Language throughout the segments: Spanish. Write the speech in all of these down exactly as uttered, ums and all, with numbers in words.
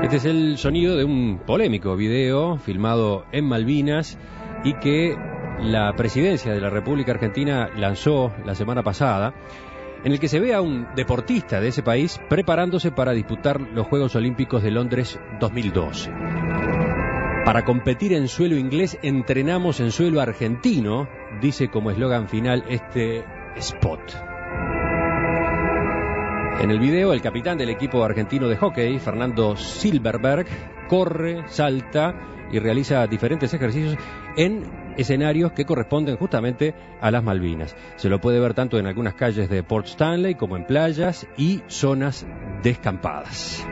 Este es el sonido de un polémico video filmado en Malvinas y que la presidencia de la República Argentina lanzó la semana pasada, en el que se ve a un deportista de ese país preparándose para disputar los Juegos Olímpicos de Londres dos mil doce. Para competir en suelo inglés, entrenamos en suelo argentino, dice como eslogan final este spot. En el video, el capitán del equipo argentino de hockey, Fernando Silverberg, corre, salta y realiza diferentes ejercicios en escenarios que corresponden justamente a las Malvinas. Se lo puede ver tanto en algunas calles de Port Stanley como en playas y zonas descampadas.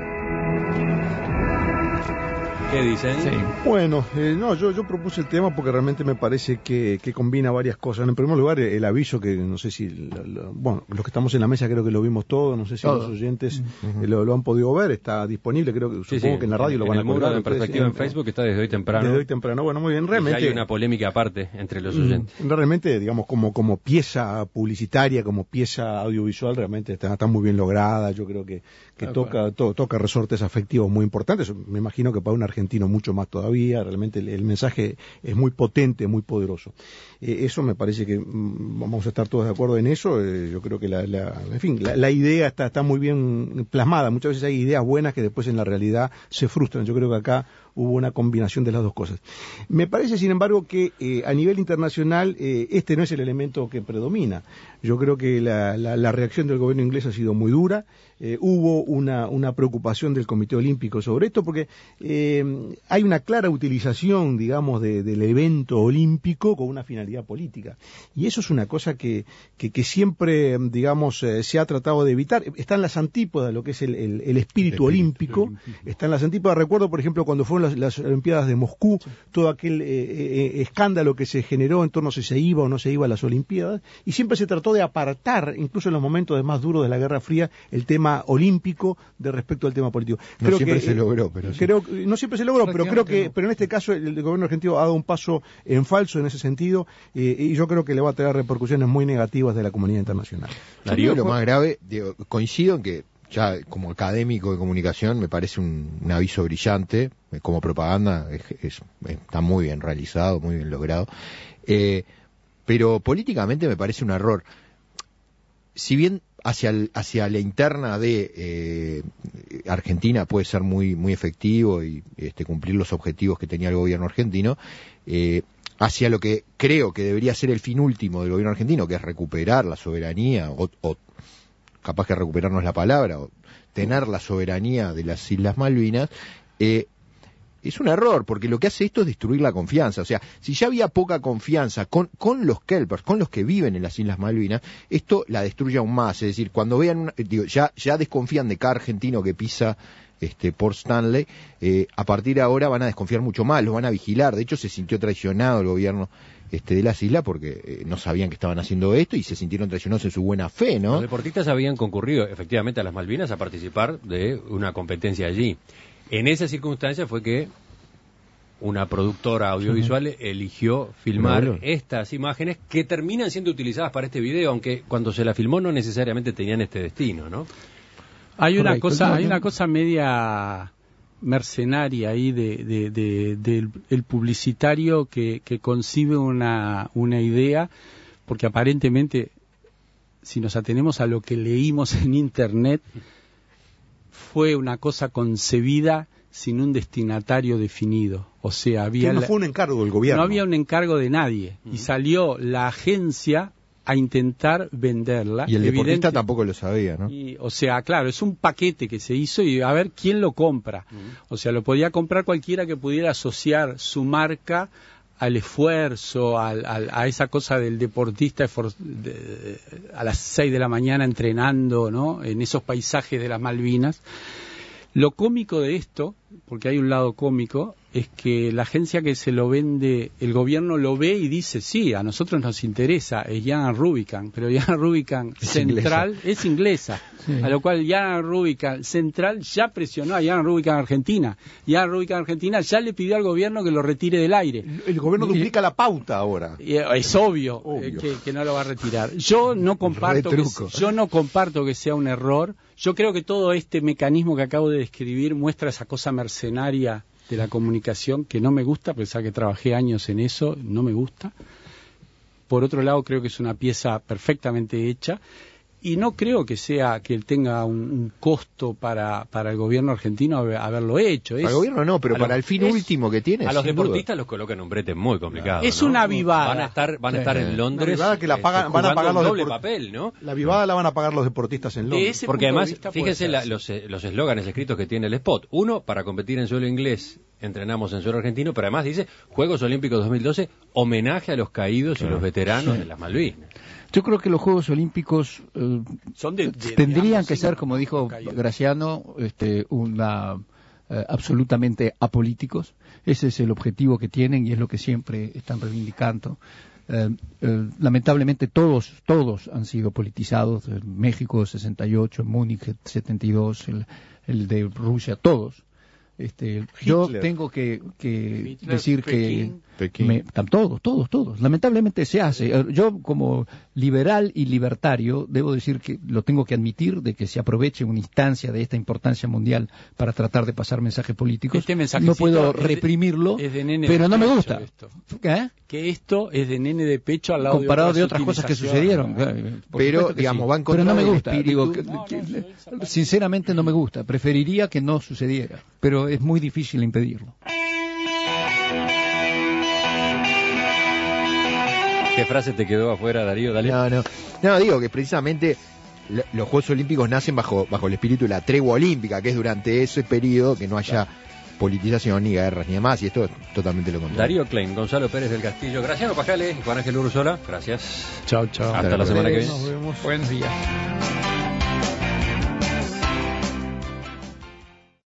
¿Qué dicen? Sí. Bueno, eh, no, yo, yo propuse el tema porque realmente me parece que, que combina varias cosas. En primer lugar, el aviso que no sé si, la, la, bueno, los que estamos en la mesa creo que lo vimos todo, no sé si Todo. los oyentes uh-huh. eh, lo, lo han podido ver, está disponible, creo que sí, supongo sí. que en la radio en, lo van en a colgar. En perspectiva en, en Facebook está desde hoy temprano. Desde hoy temprano, bueno, muy bien, realmente. Y hay una polémica aparte entre los oyentes. Realmente, digamos, como, como pieza publicitaria, como pieza audiovisual, realmente está, está muy bien lograda. Yo creo que, que ah, toca, bueno. to, toca resortes afectivos muy importantes. Me imagino que para un argentino mucho más todavía, realmente el, el mensaje es muy potente, muy poderoso. Eh, eso me parece que mm, vamos a estar todos de acuerdo en eso. Eh, yo creo que la, la, en fin, la, la idea está, está muy bien plasmada. Muchas veces hay ideas buenas que después en la realidad se frustran. Yo creo que acá hubo una combinación de las dos cosas. Me parece, sin embargo, que eh, a nivel internacional eh, este no es el elemento que predomina. Yo creo que la, la, la reacción del gobierno inglés ha sido muy dura. Eh, hubo una, una preocupación del Comité Olímpico sobre esto porque eh, hay una clara utilización, digamos, de, del evento olímpico con una finalidad política. Y eso es una cosa que, que, que siempre, digamos, eh, se ha tratado de evitar. Está en las antípodas de lo que es el, el, el espíritu el olímpico. olímpico. Está en las antípodas. Recuerdo, por ejemplo, cuando fueron las, las Olimpiadas de Moscú, sí. todo aquel eh, eh, escándalo que se generó en torno a si se iba o no se iba a las Olimpiadas. Y siempre se trató de apartar, incluso en los momentos más duros de la Guerra Fría, el tema olímpico de respecto al tema político. Creo no siempre que, se logró, pero creo, sí. No siempre se logró, pero creo que, no. pero en este caso el, el gobierno argentino ha dado un paso en falso en ese sentido, eh, y yo creo que le va a traer repercusiones muy negativas de la comunidad internacional. Darío, lo más grave, digo, coincido en que ya como académico de comunicación me parece un, un aviso brillante, como propaganda es, es, está muy bien realizado, muy bien logrado, eh, pero políticamente me parece un error. Si bien hacia el, hacia la interna de eh, Argentina puede ser muy muy efectivo y este, cumplir los objetivos que tenía el gobierno argentino, eh, hacia lo que creo que debería ser el fin último del gobierno argentino, que es recuperar la soberanía, o, o capaz que recuperar no es la palabra, o tener la soberanía de las Islas Malvinas, eh, es un error, porque lo que hace esto es destruir la confianza. O sea, si ya había poca confianza con, con los kelpers, con los que viven en las Islas Malvinas, esto la destruye aún más. Es decir, cuando vean, una, digo, ya, ya desconfían de cada argentino que pisa este Port Stanley, eh, a partir de ahora van a desconfiar mucho más, los van a vigilar. De hecho, se sintió traicionado el gobierno este de las islas porque eh, no sabían que estaban haciendo esto y se sintieron traicionados en su buena fe, ¿no? Los deportistas habían concurrido efectivamente a las Malvinas a participar de una competencia allí. En esa circunstancia fue que una productora audiovisual uh-huh. eligió filmar claro. estas imágenes que terminan siendo utilizadas para este video, aunque cuando se la filmó no necesariamente tenían este destino, ¿no? Hay una Correcto. cosa, hay una cosa media mercenaria ahí de, de, de, de el, el publicitario que, que concibe una, una idea, porque aparentemente, si nos atenemos a lo que leímos en internet, fue una cosa concebida sin un destinatario definido. O sea, había... no la... fue un encargo del gobierno. No había un encargo de nadie. Uh-huh. Y salió la agencia a intentar venderla. Y el deportista Evidente... tampoco lo sabía, ¿no? Y, o sea, claro, es un paquete que se hizo y a ver quién lo compra. Uh-huh. O sea, lo podía comprar cualquiera que pudiera asociar su marca al esfuerzo, al, al, a esa cosa del deportista esfor- de, de, a las seis de la mañana entrenando, ¿no? En esos paisajes de las Malvinas. Lo cómico de esto, porque hay un lado cómico, es que la agencia que se lo vende, el gobierno lo ve y dice, sí, a nosotros nos interesa, es Jan Rubicam, pero Jan Rubicam es Central inglesa. es inglesa, sí. A lo cual Jan Rubicam Central ya presionó a Jan Rubicam Argentina. Jan Rubicam Argentina ya le pidió al gobierno que lo retire del aire. El gobierno duplica la pauta ahora. Es obvio, obvio. Eh, que, que no lo va a retirar. Yo no comparto que, yo no comparto que sea un error. Yo creo que todo este mecanismo que acabo de describir muestra esa cosa mercenaria de la comunicación que no me gusta, a pesar que trabajé años en eso, no me gusta. Por otro lado, creo que es una pieza perfectamente hecha. Y no creo que sea que él tenga un, un costo para, para el gobierno argentino haber, haberlo hecho. Es, para el gobierno no, pero para los, el fin es, último que tiene. A los deportistas duda. los colocan en un brete muy complicado. Es ¿no? una avivada. Van a estar, van a estar sí. en Londres. Una avivada que la pagan, este, van a pagar los doble deport... papel, ¿no? La avivada la van a pagar los deportistas en Londres. Porque además, fíjense la, los los eslóganes escritos que tiene el spot. Uno, para competir en suelo inglés, entrenamos en suelo argentino, pero además dice Juegos Olímpicos dos mil doce, homenaje a los caídos claro. y los veteranos sí. de las Malvinas. Yo creo que los Juegos Olímpicos eh, Son de, de, tendrían digamos, que ser, como dijo Graciano, este, una, eh, absolutamente apolíticos. Ese es el objetivo que tienen y es lo que siempre están reivindicando. Eh, eh, lamentablemente todos todos han sido politizados. En México sesenta y ocho, en Múnich setenta y dos, el, el de Rusia, todos. Este, yo tengo que, que Hitler, decir Pekín, que me, todos, todos, todos. Lamentablemente se hace. Yo como liberal y libertario debo decir que lo tengo que admitir de que se aproveche una instancia de esta importancia mundial para tratar de pasar mensajes políticos. Este no puedo reprimirlo, es de nene pero de no me pecho gusta. Esto. ¿Eh? Que esto es de nene de pecho al lado comparado de, de otras cosas que sucedieron. Pero digamos, sí. van contra pero no me gusta. Digo, que, no, que, no, sinceramente no me gusta. Preferiría que no sucediera, pero es muy difícil impedirlo. ¿Qué frase te quedó afuera, Darío? Dale. No, no, no, digo que precisamente los Juegos Olímpicos nacen bajo, bajo el espíritu de la tregua olímpica, que es durante ese periodo que no haya politización ni guerras ni demás, y esto es totalmente lo contrario. Darío Klein, Gonzalo Pérez del Castillo, Graciano Pajales y Juan Ángel Ursola, gracias. Chao, chao. Hasta, Hasta la semana que viene. Nos vemos. Buenos días.